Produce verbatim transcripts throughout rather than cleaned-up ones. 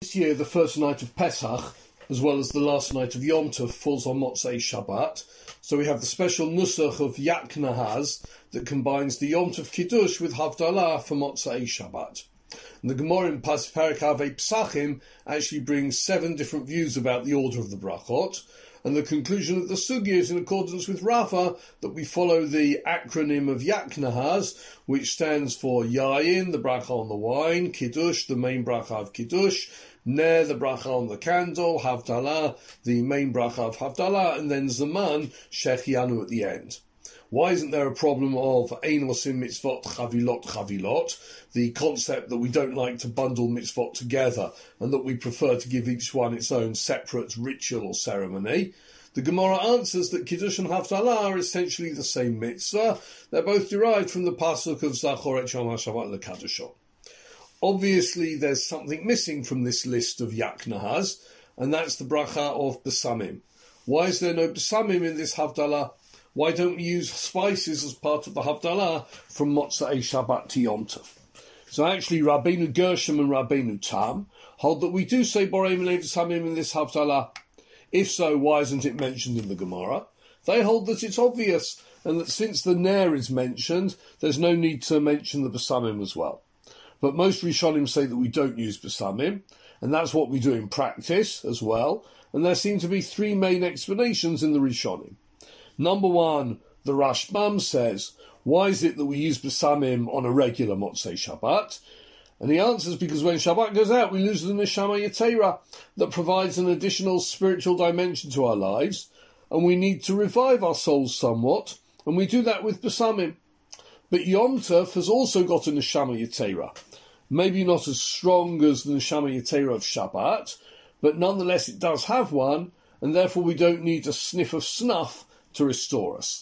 this year the first night of Pesach, as well as the last night of Yom Tov, falls on Motzei Shabbat. So we have the special nusach of Yak Nahaz that combines the Yom Tov Kiddush with Havdalah for Motzei Shabbat. And the Gemara in Perek Avei Pesachim actually brings seven different views about the order of the brachot. And the conclusion of the sugya is in accordance with Rava that we follow the acronym of Yak Nahaz, which stands for Yayin, the bracha on the wine, Kiddush, the main bracha of Kiddush, Ner, the bracha on the candle, Havdalah, the main bracha of Havdalah, and then Zaman, Shechianu at the end. Why isn't there a problem of Ein Osim Mitzvot Chavilot Chavilot, the concept that we don't like to bundle mitzvot together and that we prefer to give each one its own separate ritual or ceremony? The Gemara answers that Kiddush and Havdalah are essentially the same mitzvah. They're both derived from the pasuk of Zachor et Yom HaShabbat LeKaddosho. Obviously, there's something missing from this list of Yak Nahaz, and that's the bracha of Besamim. Why is there no Besamim in this Havdalah? Why don't we use spices as part of the Havdalah from Motzei Shabbat to Yom Tov? So actually, Rabbeinu Gershom and Rabbeinu Tam hold that we do say Borei Minei Besamim in this Havdalah. If so, why isn't it mentioned in the Gemara? They hold that it's obvious, and that since the Ner is mentioned, there's no need to mention the Besamim as well. But most Rishonim say that we don't use Besamim, and that's what we do in practice as well, and there seem to be three main explanations in the Rishonim. Number one, the Rashbam says, why is it that we use Besamim on a regular Motzei Shabbat? And he answers, because when Shabbat goes out, we lose the Neshama Yetera that provides an additional spiritual dimension to our lives, and we need to revive our souls somewhat, and we do that with Besamim. But Yom Tov has also got a Neshama Yetera. Maybe not as strong as the Neshama Yetera of Shabbat, but nonetheless it does have one, and therefore we don't need a sniff of snuff to restore us.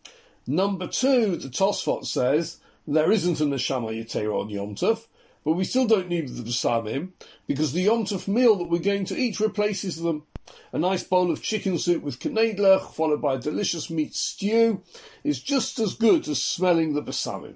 Number two, the Tosfot says, there isn't a Neshama Yetera on Yom Tov, but we still don't need the Besamim, because the Yom Tov meal that we're going to eat replaces them. A nice bowl of chicken soup with knedlach, followed by a delicious meat stew, is just as good as smelling the Besamim.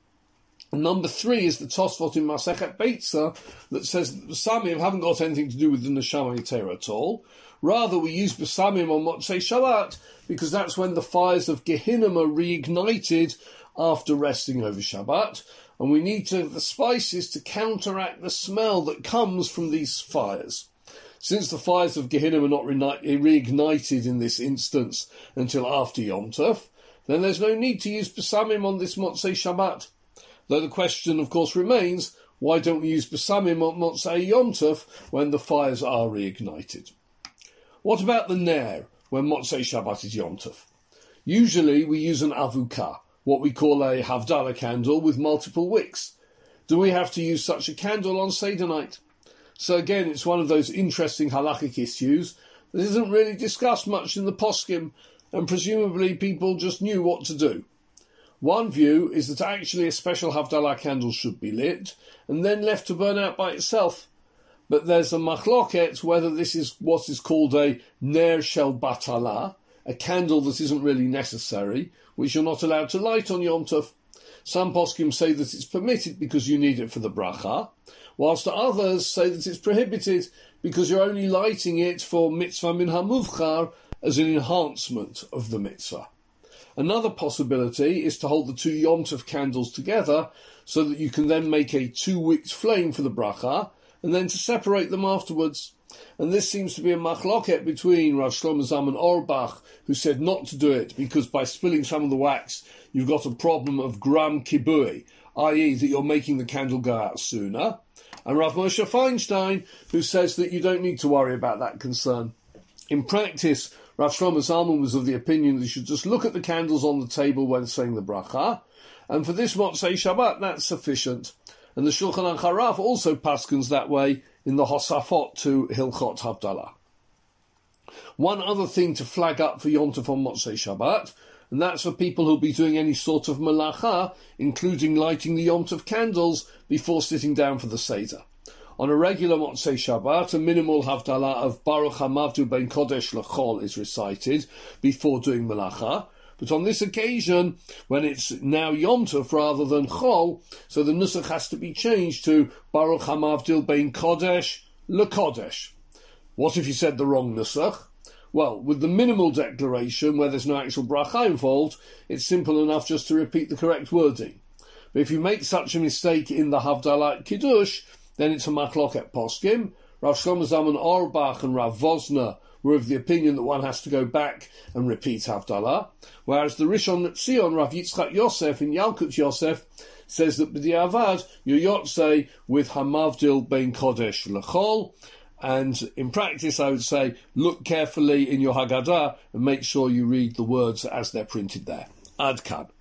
And number three is the Tosfot in Masechet Beitza that says that the Besamim haven't got anything to do with the Neshama Yetera at all. Rather, we use Besamim on Motzei Shabbat because that's when the fires of Gehinnom are reignited after resting over Shabbat, and we need to have the spices to counteract the smell that comes from these fires. Since the fires of Gehinnom are not reignited in this instance until after Yom Tov, then there's no need to use Besamim on this Motzei Shabbat. Though the question, of course, remains, why don't we use Besamim on Motzei Yom Tov when the fires are reignited? What about the Ner, when Motzei Shabbat is Yom Tov? Usually we use an Avukah, what we call a Havdalah candle with multiple wicks. Do we have to use such a candle on Seder night? So again, it's one of those interesting halachic issues that isn't really discussed much in the poskim, and presumably people just knew what to do. One view is that actually a special Havdalah candle should be lit, and then left to burn out by itself. But there's a machloket whether this is what is called a ner shel batala, a candle that isn't really necessary, which you're not allowed to light on Yom Tov. Some poskim say that it's permitted because you need it for the bracha, whilst others say that it's prohibited because you're only lighting it for mitzvah min hamuvchar as an enhancement of the mitzvah. Another possibility is to hold the two Yom Tov candles together so that you can then make a two-wicked flame for the bracha, and then to separate them afterwards. And this seems to be a machloket between Rav Shlomo Zalman Auerbach, who said not to do it because by spilling some of the wax you've got a problem of gram kibui, that is that you're making the candle go out sooner, and Rav Moshe Feinstein, who says that you don't need to worry about that concern. In practice, Rav Shlomo Zalman was of the opinion that you should just look at the candles on the table when saying the bracha, and for this Motzei Shabbat that's sufficient. And the Shulchan Aruch Harav also paskins that way in the Hosafot to Hilchot Havdalah. One other thing to flag up for Yom Tov on Motzei Shabbat, and that's for people who'll be doing any sort of malacha, including lighting the Yom Tov candles before sitting down for the Seder. On a regular Motzei Shabbat, a minimal Havdalah of Baruch HaMavdu Ben Kodesh L'Chol is recited before doing malacha. But on this occasion, when it's now Yom Tov rather than Chol, so the nusach has to be changed to Baruch HaMavdil Bein Kodesh L'Kodesh. What if you said the wrong Nusach? Well, with the minimal declaration, where there's no actual bracha involved, it's simple enough just to repeat the correct wording. But if you make such a mistake in the Havdalah Kiddush, then it's a machloket poskim. Rav Shlomo Zalman Auerbach and Rav Vosner were of the opinion that one has to go back and repeat Havdalah, whereas the Rishon LeZion, Rav Yitzchak Yosef in Yalkut Yosef, says that b'diavad you yotzei with Hamavdil ben Kodesh L'chol, and in practice I would say look carefully in your Haggadah and make sure you read the words as they're printed there. Ad kan.